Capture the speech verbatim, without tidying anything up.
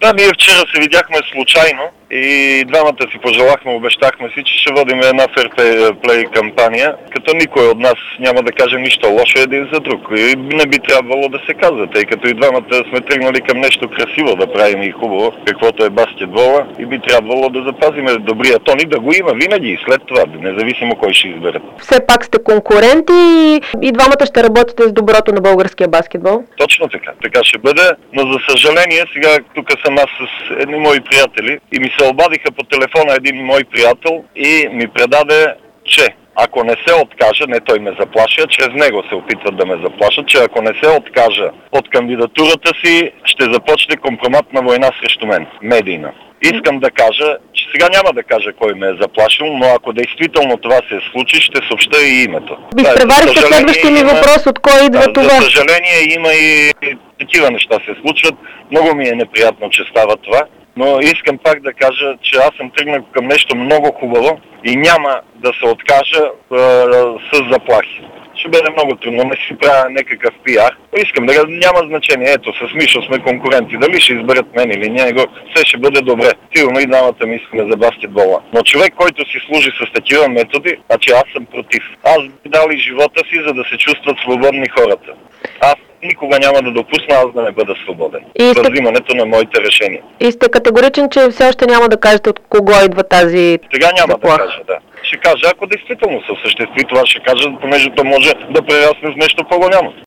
Да, ние вчера се видяхме случайно и двамата си пожелахме, обещахме си, че ще водим една ферплей кампания, като никой от нас няма да каже нищо лошо един за друг. И не би трябвало да се казва, тъй като и двамата сме тръгнали към нещо красиво да правим и хубаво, каквото е баскетбола, и би трябвало да запазим добрия тон и да го има винаги и след това, независимо кой ще избере. Все пак сте конкуренти и, и двамата ще работите с доброто на българския баскетбол? Точно така. Така ще бъде, но за съжаление сега тук съм аз с едни мои приятели и ми се обадиха по телефона един мой приятел и ми предаде, че ако не се откажа, не той ме заплаши, а чрез него се опитват да ме заплашат, че ако не се откажа от кандидатурата си, ще започне компроматна война срещу мен, медийна. Искам да кажа, че сега няма да кажа кой ме е заплашил, но ако действително това се случи, ще съобща и името. Изпреварихте да, следващия ми въпрос, от кой идва да, това? За съжаление има и такива неща се случват. Много ми е неприятно, че става това, но искам пак да кажа, че аз съм тръгнал към нещо много хубаво и няма да се откажа е, с заплахи. Ще бъде много трудно, не си правя някакъв пиар. Искам да няма значение. Ето, с Мишо сме конкуренти. Дали ще изберат мен или не, все ще бъде добре. Сигурно и двамата ми искаме за баскетбола. Но човек, който си служи с такива методи, а че аз съм против. Аз би дал и живота си, за да се чувстват свободни хората. Аз никога няма да допусна аз да не бъда свободен. И сте... взимането на моите решения. И сте категоричен, че все още няма да кажете от кого идва тази Сега няма заплаха. Да кажа, да. Ще кажа, ако действително се осъществи това, ще кажа, понеже то може да прерасне с нещо по-голямо.